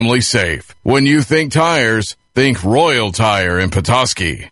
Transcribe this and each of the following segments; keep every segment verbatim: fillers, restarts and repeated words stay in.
Family safe. When you think tires, think Royal Tire in Petoskey.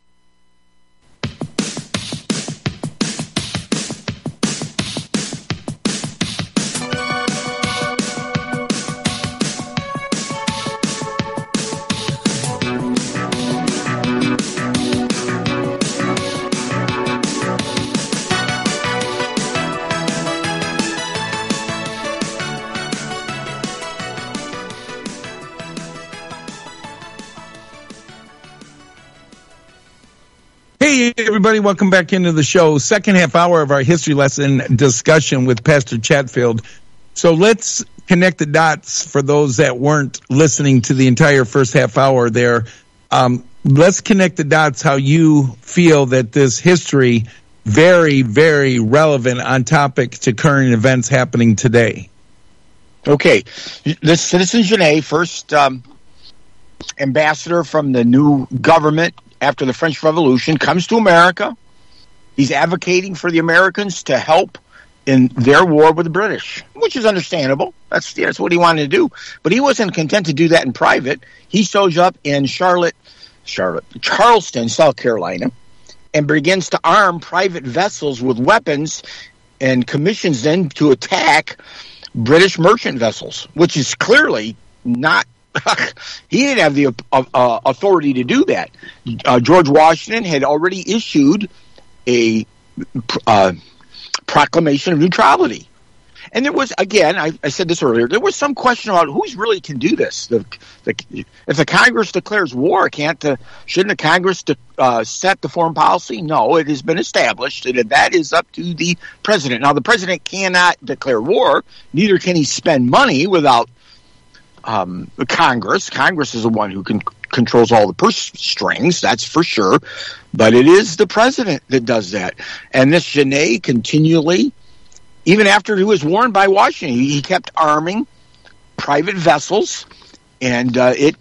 Hey, everybody, welcome back into the show. Second half hour of our history lesson discussion with Pastor Chatfield. So let's connect the dots for those that weren't listening to the entire first half hour there. Um, let's connect the dots how you feel that this history very, very relevant on topic to current events happening today. Okay. The Citizen Genet, first um, ambassador from the new government after the French Revolution, comes to America. He's advocating for the Americans to help in their war with the British, which is understandable. That's, that's what he wanted to do. But he wasn't content to do that in private. He shows up in Charlotte, Charlotte, Charleston, South Carolina, and begins to arm private vessels with weapons and commissions them to attack British merchant vessels, which is clearly not he didn't have the uh, uh, authority to do that. Uh, George Washington had already issued a uh, proclamation of neutrality. And there was, again, I, I said this earlier, there was some question about who's really can do this. The, the, if the Congress declares war, can't the, shouldn't the Congress de, uh, set the foreign policy? No, it has been established, and that is up to the president. Now, the president cannot declare war, neither can he spend money without Um, Congress. Congress is the one who can, controls all the purse strings, that's for sure. But it is the president that does that. And this Genet continually, even after he was warned by Washington, he, he kept arming private vessels, and uh, it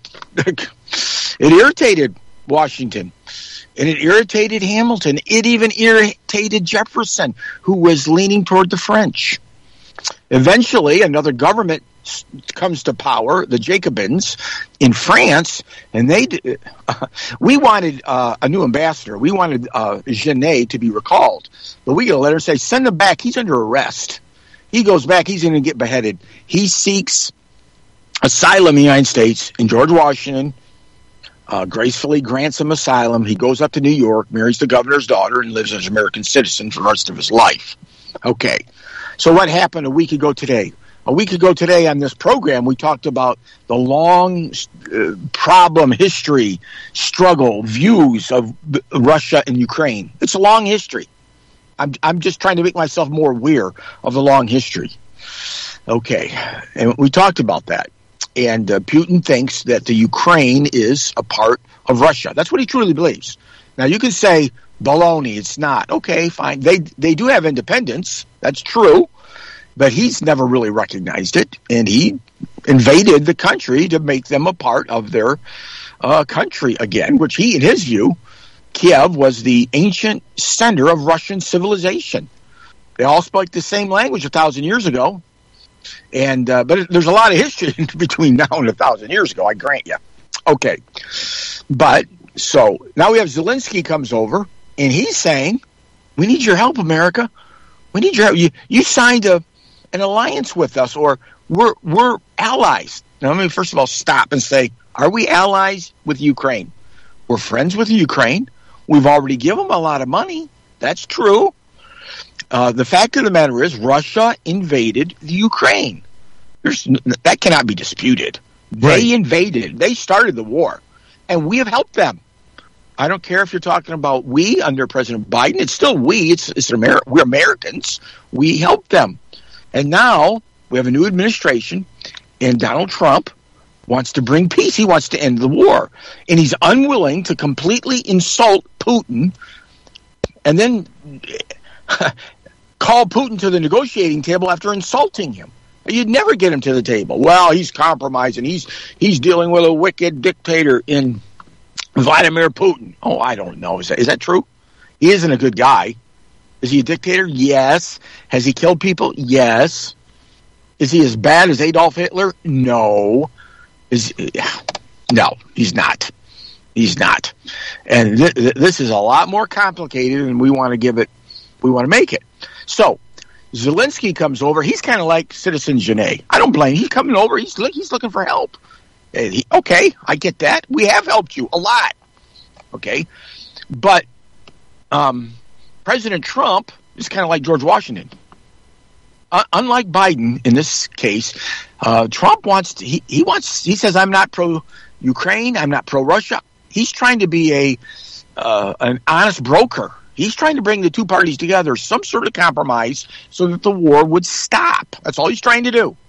it irritated Washington. And it irritated Hamilton. It even irritated Jefferson, who was leaning toward the French. Eventually, another government comes to power, the Jacobins in France, and they uh, we wanted uh, a new ambassador. We wanted uh, Genet to be recalled, but we got a letter say send him back. He's under arrest. He goes back. He's going to get beheaded. He seeks asylum in the United States, and George Washington uh, gracefully grants him asylum. He goes up to New York, marries the governor's daughter, and lives as an American citizen for the rest of his life. Okay, so what happened a week ago today? A week ago today on this program, we talked about the long uh, problem, history, struggle, views of Russia and Ukraine. It's a long history. I'm, I'm just trying to make myself more aware of the long history. Okay, and we talked about that. And uh, Putin thinks that the Ukraine is a part of Russia. That's what he truly believes. Now, you can say, baloney, it's not. Okay, fine. They, they do have independence. That's true. But he's never really recognized it, and he invaded the country to make them a part of their uh, country again, which he, in his view, Kiev was the ancient center of Russian civilization. They all spoke the same language a thousand years ago, and uh, but there's a lot of history between now and a thousand years ago, I grant you. Okay, but so now we have Zelensky comes over, and he's saying, we need your help, America. We need your help. You, you signed a an alliance with us, or we're we're allies. Now, let me first of all stop and say, are we allies with Ukraine? We're friends with Ukraine. We've already given them a lot of money. That's true. Uh, the fact of the matter is, Russia invaded the Ukraine. There's, that cannot be disputed. Right. They invaded. They started the war, and we have helped them. I don't care if you're talking about we under President Biden. It's still we. It's, it's Amer- we're Americans. We helped them. And now we have a new administration, and Donald Trump wants to bring peace. He wants to end the war. And he's unwilling to completely insult Putin and then call Putin to the negotiating table after insulting him. You'd never get him to the table. Well, he's compromising. He's he's dealing with a wicked dictator in Vladimir Putin. Oh, I don't know. Is that, is that true? He isn't a good guy. Is he a dictator? Yes. Has he killed people? Yes. Is he as bad as Adolf Hitler? No. is no, he's not. He's not. And th- th- this is a lot more complicated, and we want to give it, we want to make it. So Zelensky comes over. He's kind of like Citizen Genet. I don't blame him. He's coming over. He's he's looking for help. And he, okay, I get that. We have helped you a lot. Okay, but um, President Trump is kind of like George Washington. Uh, unlike Biden in this case, uh, Trump wants to, he, he wants he says I'm not pro Ukraine, I'm not pro Russia. He's trying to be a uh, an honest broker. He's trying to bring the two parties together, some sort of compromise, so that the war would stop. That's all he's trying to do.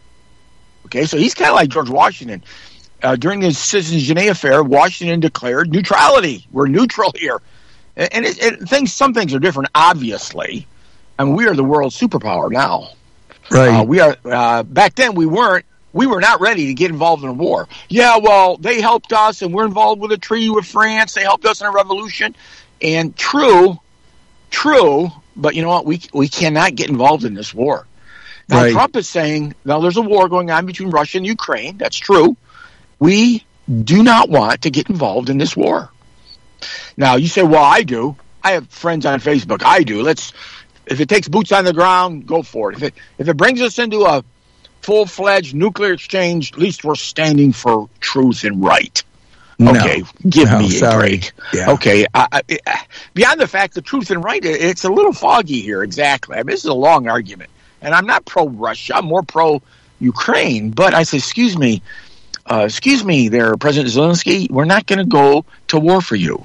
Okay, so he's kind of like George Washington. Uh, during the Citizen Genet affair, Washington declared neutrality. We're neutral here, and, and it, it, things some things are different, obviously. I mean, we are the world superpower now. Right. Uh, we are. Uh, back then, we weren't. We were not ready to get involved in a war. Yeah, well, they helped us, and we're involved with a treaty with France. They helped us in a revolution. And true, true, but you know what? We we cannot get involved in this war. Now, Right. Trump is saying, now there's a war going on between Russia and Ukraine. That's true. We do not want to get involved in this war. Now, you say, well, I do. I have friends on Facebook. I do. Let's. If it takes boots on the ground, go for it. If it if it brings us into a full-fledged nuclear exchange, at least we're standing for truth and right. No. Okay, give No, me a sorry. break. Yeah. Okay, I, I, beyond the fact that truth and right, it's a little foggy here. Exactly. I mean, this is a long argument, and I'm not pro-Russia. I'm more pro-Ukraine. But I say, excuse me, uh, excuse me, there, President Zelensky. We're not going to go to war for you.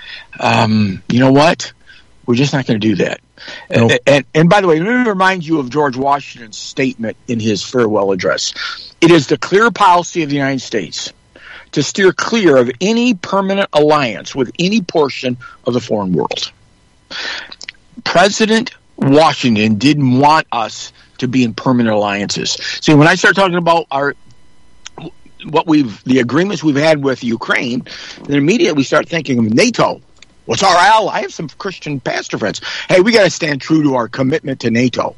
Um, you know what? We're just not going to do that. Nope. And, and, and by the way, let me remind you of George Washington's statement in his farewell address. It is the clear policy of the United States to steer clear of any permanent alliance with any portion of the foreign world. President Washington didn't want us to be in permanent alliances. See, when I start talking about our what we've the agreements we've had with Ukraine, then immediately we start thinking of NATO. What's our ally? I have some Christian pastor friends. Hey, we got to stand true to our commitment to NATO.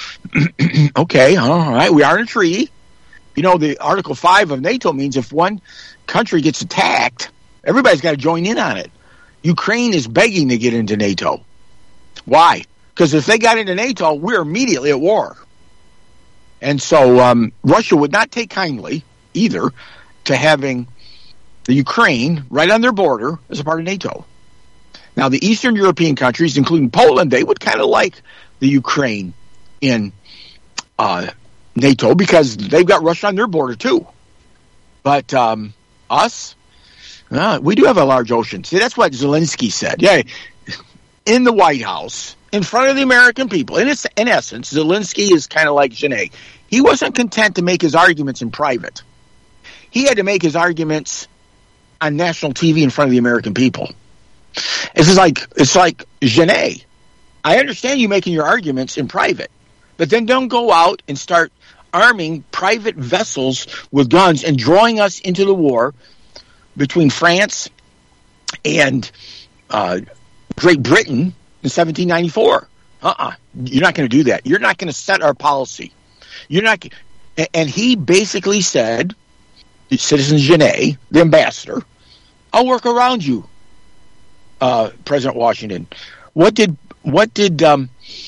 Okay, all right. We are in a treaty. You know, the Article five of NATO means if one country gets attacked, everybody's got to join in on it. Ukraine is begging to get into NATO. Why? Because if they got into NATO, we're immediately at war. And so um, Russia would not take kindly either to having the Ukraine right on their border as a part of NATO. Now, the Eastern European countries, including Poland, they would kind of like the Ukraine in uh, NATO because they've got Russia on their border, too. But um, us, uh, we do have a large ocean. See, that's what Zelensky said. Yeah, in the White House, in front of the American people. In, its, in essence, Zelensky is kind of like Genet. He wasn't content to make his arguments in private. He had to make his arguments on national T V in front of the American people. It's just like it's like Genet. I understand you making your arguments in private, but then don't go out and start arming private vessels with guns and drawing us into the war between France and uh, Great Britain in seventeen ninety-four. Uh-uh. You're not going to do that. You're not going to set our policy. You're not. And he basically said, Citizen Genet, the ambassador, I'll work around you. Uh, President Washington, what did what did um,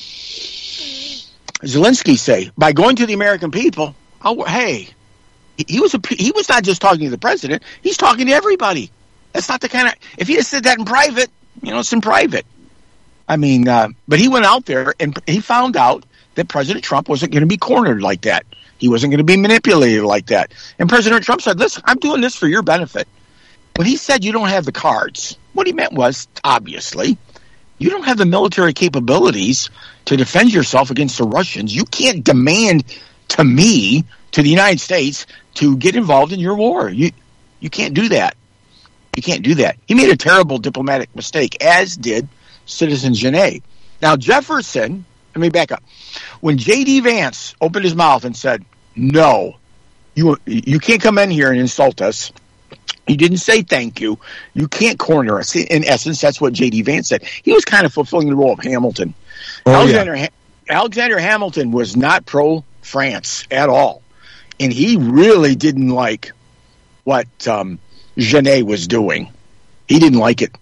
Zelensky say? By going to the American people, I'll, hey, he, he was a, he was not just talking to the president; he's talking to everybody. That's not the kind of. If he had said that in private, you know, it's in private. I mean, uh, but he went out there and he found out that President Trump wasn't going to be cornered like that. He wasn't going to be manipulated like that. And President Trump said, "Listen, I'm doing this for your benefit." When he said you don't have the cards, what he meant was, obviously, you don't have the military capabilities to defend yourself against the Russians. You can't demand to me, to the United States, to get involved in your war. You you can't do that. You can't do that. He made a terrible diplomatic mistake, as did Citizen Genet. Now, Jefferson, let me back up. When J D. Vance opened his mouth and said, no, you you can't come in here and insult us. He didn't say thank you. You can't corner us. In essence, that's what J D. Vance said. He was kind of fulfilling the role of Hamilton. Oh, Alexander, yeah. Alexander Hamilton was not pro-France at all. And he really didn't like what um, Genet was doing. He didn't like it.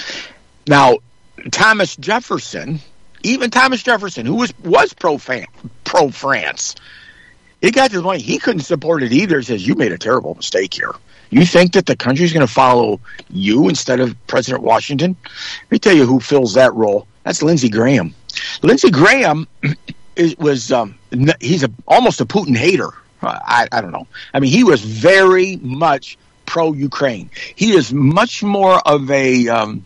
Now, Thomas Jefferson, even Thomas Jefferson, who was was pro pro France, it got to the point he couldn't support it either. He says, "You made a terrible mistake here. You think that the country's going to follow you instead of President Washington?" Let me tell you who fills that role. That's Lindsey Graham. Lindsey Graham is, was um, he's a, almost a Putin hater. I, I don't know. I mean, he was very much pro-Ukraine. He is much more of a, um,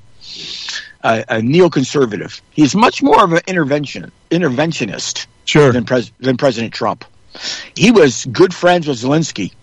a, a neoconservative. He's much more of an intervention interventionist sure. than, pres, than President Trump. He was good friends with Zelensky.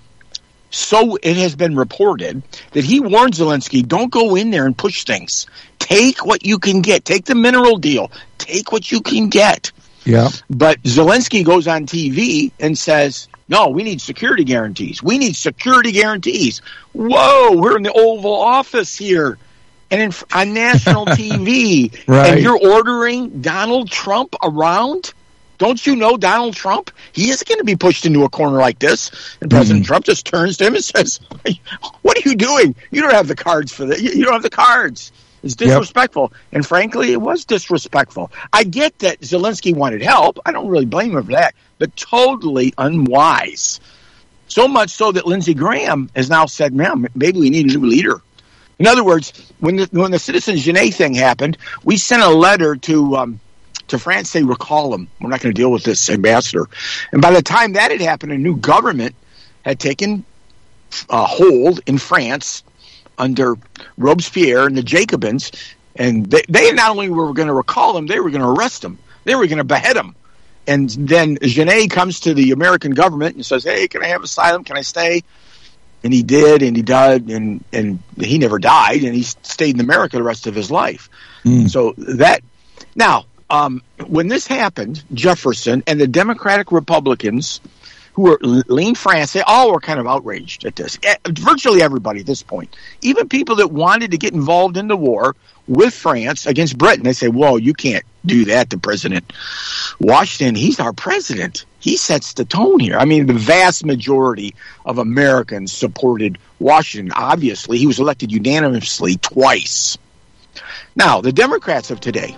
So it has been reported that he warned Zelensky, don't go in there and push things. Take what you can get. Take the mineral deal. Take what you can get. Yeah. But Zelensky goes on T V and says, no, we need security guarantees. We need security guarantees. Whoa, we're in the Oval Office here. And in, on national T V. Right. And you're ordering Donald Trump around? Don't you know Donald Trump? He is going to be pushed into a corner like this. And President mm-hmm. Trump just turns to him and says, what are you doing? You don't have the cards for that. You don't have the cards. It's disrespectful. Yep. And frankly, it was disrespectful. I get that Zelensky wanted help. I don't really blame him for that. But totally unwise. So much so that Lindsey Graham has now said, man, maybe we need a new leader. In other words, when the, when the Citizens Genet thing happened, we sent a letter to... Um, to France, say, recall him. We're not going to deal with this ambassador. And by the time that had happened, a new government had taken uh, hold in France under Robespierre and the Jacobins. And they, they not only were going to recall him, they were going to arrest him. They were going to behead him. And then Genet comes to the American government and says, hey, can I have asylum? Can I stay? And he did, and he died, and, and he never died, and he stayed in America the rest of his life. Mm. So that... Now... Um, when this happened, Jefferson and the Democratic Republicans, who were lean France, they all were kind of outraged at this. Virtually everybody at this point. Even people that wanted to get involved in the war with France against Britain, they say, whoa, you can't do that to President Washington. He's our president. He sets the tone here. I mean, the vast majority of Americans supported Washington. Obviously, he was elected unanimously twice. Now, the Democrats of today,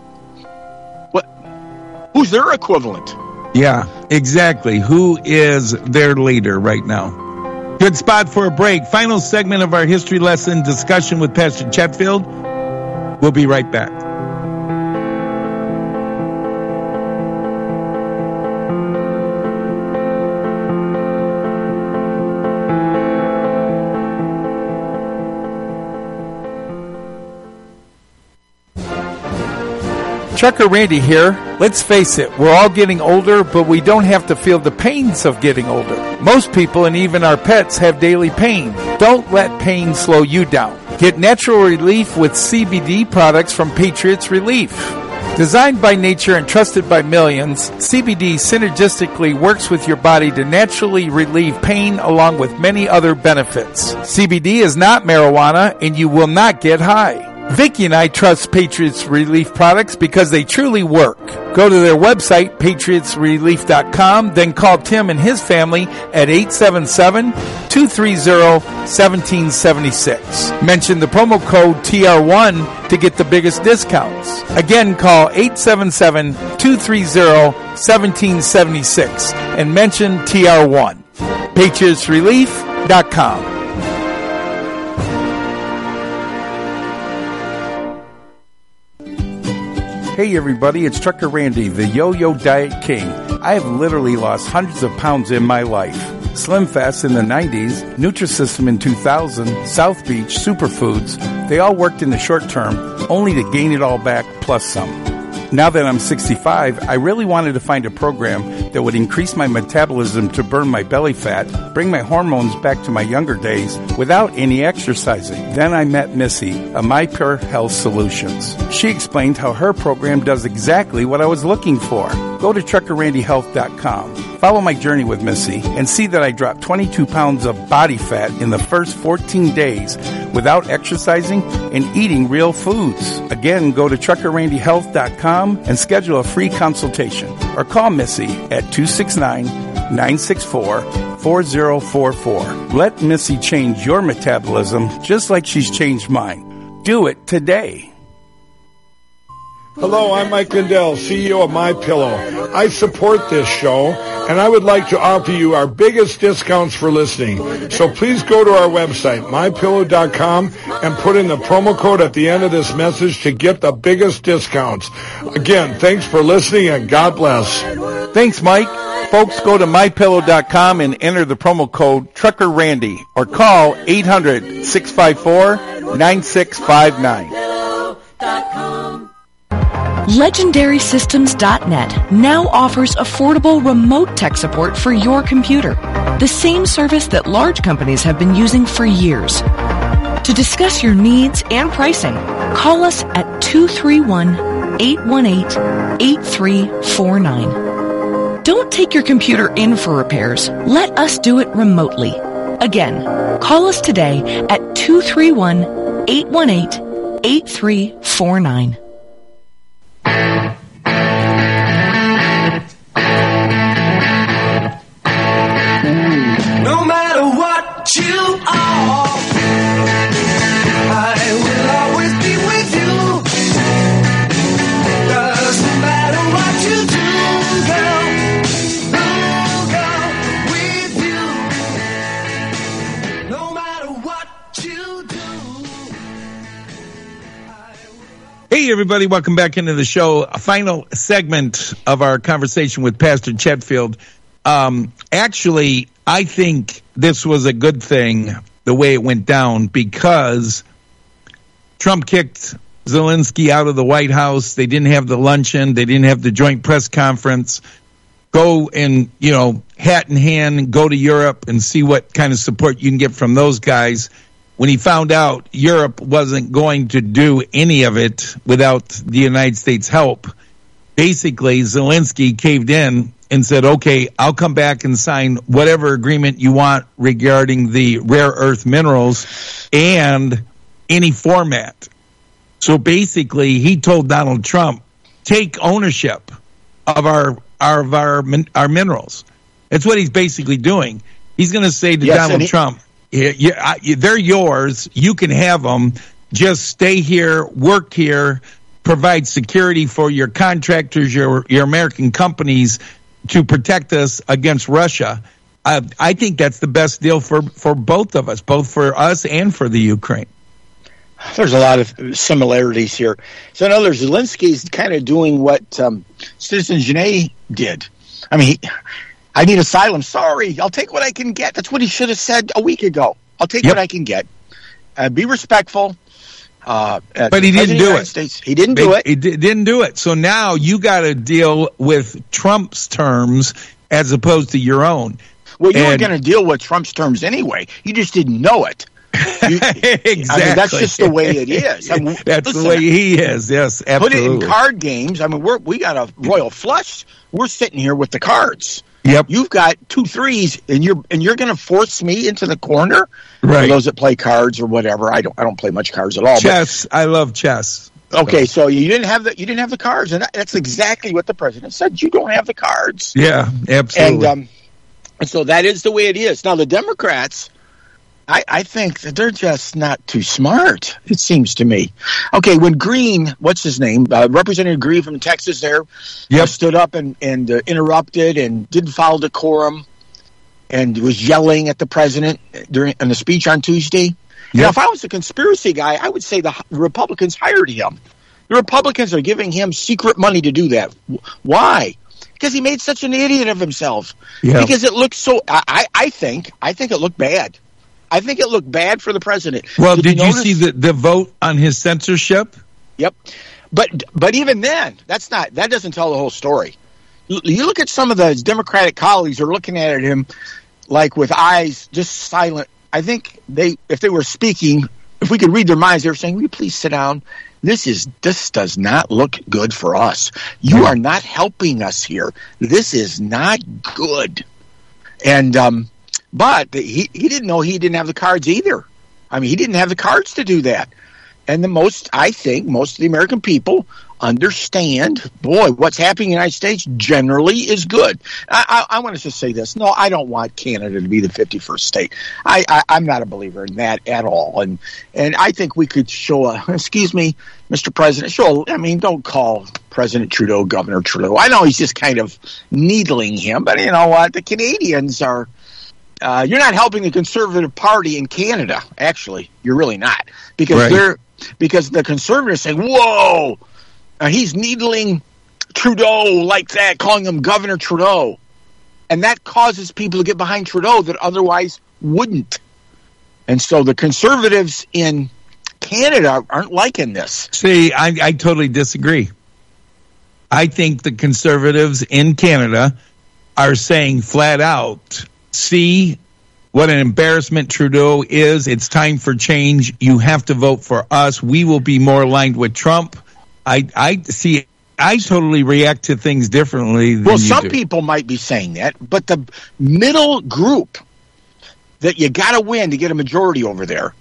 who's their equivalent? Yeah, exactly. Who is their leader right now? Good spot for a break. Final segment of our history lesson discussion with Pastor Chatfield. We'll be right back. Trucker Randy here. Let's face it, we're all getting older, but we don't have to feel the pains of getting older. Most people and even our pets have daily pain. Don't let pain slow you down. Get natural relief with C B D products from Patriots Relief. Designed by nature and trusted by millions, C B D synergistically works with your body to naturally relieve pain along with many other benefits. C B D is not marijuana and you will not get high. Vicki and I trust Patriots Relief products because they truly work. Go to their website, patriots relief dot com, then call Tim and his family at eight seven seven, two three zero, one seven seven six. Mention the promo code T R one to get the biggest discounts. Again, call eight seven seven, two three zero, one seven seven six and mention T R one. patriots relief dot com. Hey everybody, it's Trucker Randy, the Yo-Yo Diet King. I have literally lost hundreds of pounds in my life. Slim Fast in the nineties, Nutrisystem in two thousand, South Beach, Superfoods, they all worked in the short term, only to gain it all back plus some. Now that I'm sixty-five, I really wanted to find a program that would increase my metabolism to burn my belly fat, bring my hormones back to my younger days without any exercising. Then I met Missy, a MyPure Health Solutions. She explained how her program does exactly what I was looking for. Go to trucker randy health dot com. Follow my journey with Missy and see that I dropped twenty-two pounds of body fat in the first fourteen days without exercising and eating real foods. Again, go to trucker randy health dot com and schedule a free consultation or call Missy at two six nine, nine six four, four zero four four. Let Missy change your metabolism just like she's changed mine. Do it today. Hello, I'm Mike Lindell, C E O of MyPillow. I support this show, and I would like to offer you our biggest discounts for listening. So please go to our website, my pillow dot com, and put in the promo code at the end of this message to get the biggest discounts. Again, thanks for listening, and God bless. Thanks, Mike. Folks, go to my pillow dot com and enter the promo code Trucker Randy or call eight hundred, six five four, nine six five nine. Legendary Systems dot net now offers affordable remote tech support for your computer, the same service that large companies have been using for years. To discuss your needs and pricing, call us at two three one, eight one eight, eight three four nine. Don't take your computer in for repairs. Let us do it remotely. Again, call us today at two three one, eight one eight, eight three four nine. No matter what you are, I will always be with you. Doesn't matter what you do, girl, I'll go with you. No matter what you do. Hey, everybody, welcome back into the show. A final segment of our conversation with Pastor Chetfield. Um, actually, I think this was a good thing, the way it went down, because Trump kicked Zelensky out of the White House. They didn't have the luncheon. They didn't have the joint press conference. Go and, you know, hat in hand, go to Europe and see what kind of support you can get from those guys. When he found out Europe wasn't going to do any of it without the United States help, basically Zelensky caved in and said, okay, I'll come back and sign whatever agreement you want regarding the rare earth minerals and any format. So basically, he told Donald Trump, take ownership of our our of our, our minerals. That's what he's basically doing. He's going to say to Yes, Donald he- Trump, yeah, yeah, I- they're yours. You can have them. Just stay here, work here, provide security for your contractors, your your American companies, to protect us against Russia. Uh, I think that's the best deal for, for both of us, both for us and for the Ukraine. There's a lot of similarities here. So, in other words, Zelensky's kind of doing what um, Citizen Genet did. I mean, he, I need asylum. Sorry, I'll take what I can get. That's what he should have said a week ago. I'll take Yep. what I can get. Uh, be respectful. Uh, But he didn't do it. States. He didn't do it. He di- didn't do it. So now you got to deal with Trump's terms as opposed to your own. Well, you were And- going to deal with Trump's terms anyway. You just didn't know it. You, Exactly. I mean, that's just the way it is. I mean, That's listen, the way he is. Yes, put absolutely. it in card games. I mean, we're, we got a royal flush. We're sitting here with the cards. Yep. You've got two threes, and you're and you're going to force me into the corner. Right. For those that play cards or whatever, I don't. I don't play much cards at all. Chess. I love chess. But, okay, so you didn't have the you didn't have the cards, and that, that's exactly what the president said. You don't have the cards. Yeah, absolutely. And um, and so that is the way it is. Now the Democrats, I, I think that they're just not too smart. It seems to me. Okay, when Green, what's his name, uh, Representative Green from Texas, there, Yep. uh, stood up and and uh, interrupted and didn't follow decorum, and was yelling at the president during in the speech on Tuesday. Now, Yep. if I was a conspiracy guy, I would say the Republicans hired him. The Republicans are giving him secret money to do that. Why? Because he made such an idiot of himself. Yeah. Because it looked so. I, I I think I think it looked bad. I think it looked bad for the president. Well, did you notice- see the, the vote on his censorship? Yep. But but even then, that's not that doesn't tell the whole story. L- You look at some of the Democratic colleagues who are looking at him like with eyes just silent. I think they if they were speaking, if we could read their minds, they were saying, "Will you please sit down? This is this does not look good for us. You are not helping us here. This is not good." And um, but he he didn't know he didn't have the cards either. I mean, he didn't have the cards to do that. And the most, I think, most of the American people understand, boy, what's happening in the United States generally is good. I, I, I want to just say this. No, I don't want Canada to be the fifty-first state. I, I, I'm not a believer in that at all. And and I think we could show a, excuse me, Mister President, show, a, I mean, don't call President Trudeau Governor Trudeau. I know he's just kind of needling him, but you know what? The Canadians are, uh, you're not helping the Conservative Party in Canada, actually. You're really not. Because Right. they're, because the Conservatives say, whoa, Uh, he's needling Trudeau like that, calling him Governor Trudeau. And that causes people to get behind Trudeau that otherwise wouldn't. And so the Conservatives in Canada aren't liking this. See, I, I totally disagree. I think the Conservatives in Canada are saying flat out, see what an embarrassment Trudeau is. It's time for change. You have to vote for us. We will be more aligned with Trump. I, I see. I totally react to things differently than Well, you some do. people might be saying that, but the middle group that you got to win to get a majority over there,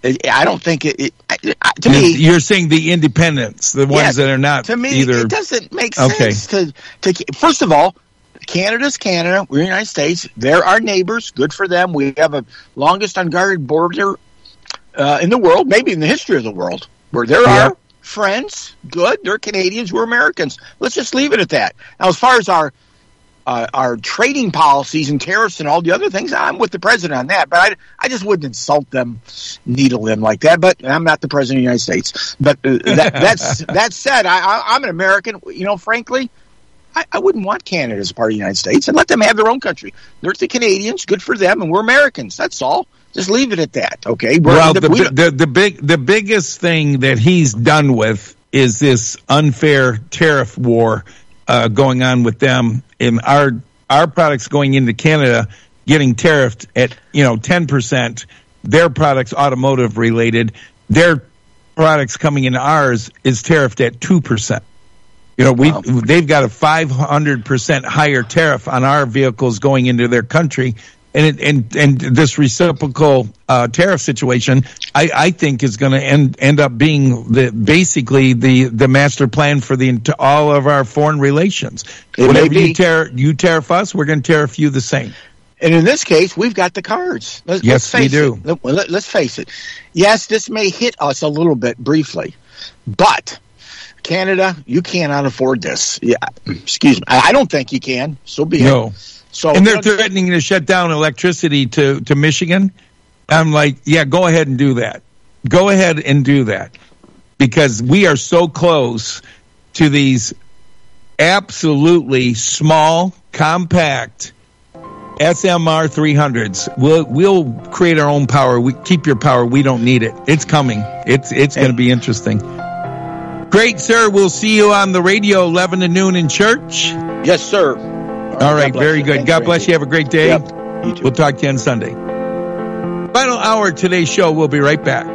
I don't think it. it to me, You're saying the independents, the ones yes, that are not to me, either. it doesn't make Okay. sense to to. First of all, Canada's Canada. We're the United States. They're our neighbors. Good for them. We have a longest unguarded border uh, in the world, maybe in the history of the world, where there Yeah. are friends. Good. They're Canadians. We're Americans. Let's just leave it at that. Now, as far as our uh, our trading policies and tariffs and all the other things, I'm with the president on that. But I, I just wouldn't insult them, needle them like that. But I'm not the president of the United States. But uh, that, that's that said, I, I, I'm an American. You know, frankly, I, I wouldn't want Canada as a part of the United States, and let them have their own country. They're the Canadians. Good for them, and we're Americans. That's all. Just leave it at that, okay? We're Well, the, the, we the the big the biggest thing that he's done with is this unfair tariff war uh, going on with them. In our our products going into Canada getting tariffed at you know ten percent. Their products, automotive related, their products coming into ours is tariffed at two percent. You know, we Wow. they've got a five hundred percent higher tariff on our vehicles going into their country. And it, and and this reciprocal uh, tariff situation, I, I think, is going to end end up being the basically the, the master plan for the to all of our foreign relations. It may Whatever be. you tariff you tariff us, we're going to tariff you the same. And in this case, we've got the cards. Let's, Yes, let's face we do. It. Let, let, let's face it. Yes, this may hit us a little bit briefly, but Canada, you cannot afford this. Yeah, excuse me. I, I don't think you can. So be No. it. So, And they're threatening to shut down electricity to, to Michigan. I'm like, yeah, go ahead and do that. Go ahead and do that. Because we are so close to these absolutely small, compact S M R three hundreds. We'll we'll create our own power. We keep your power. We don't need it. It's coming. It's it's going to be interesting. Great, sir. We'll see you on the radio eleven to noon in church. yes, sir. All right, bless very you. good. Thanks, God bless Randy. you. Have a great day. Yep, you too. We'll talk to you on Sunday. Final hour of today's show. We'll be right back.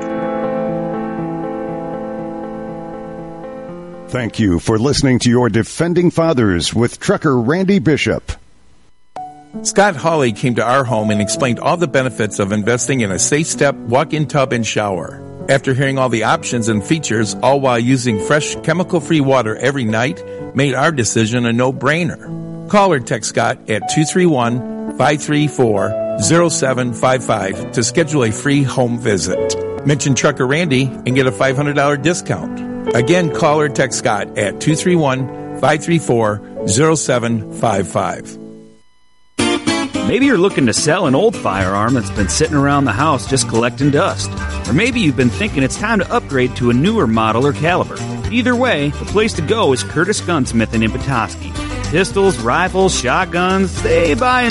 Thank you for listening to your Defending Fathers with trucker Randy Bishop. Scott Hawley came to our home and explained all the benefits of investing in a safe step, walk-in tub, and shower. After hearing all the options and features, all while using fresh, chemical-free water every night, made our decision a no-brainer. Call or text Scott at two three one, five three four, zero seven five five to schedule a free home visit. Mention Trucker Randy and get a five hundred dollars discount. Again, call or text Scott at two three one, five three four, zero seven five five. Maybe you're looking to sell an old firearm that's been sitting around the house just collecting dust. Or maybe you've been thinking it's time to upgrade to a newer model or caliber. Either way, the place to go is Curtis Gunsmith in Petoskey. Pistols, rifles, shotguns, they buy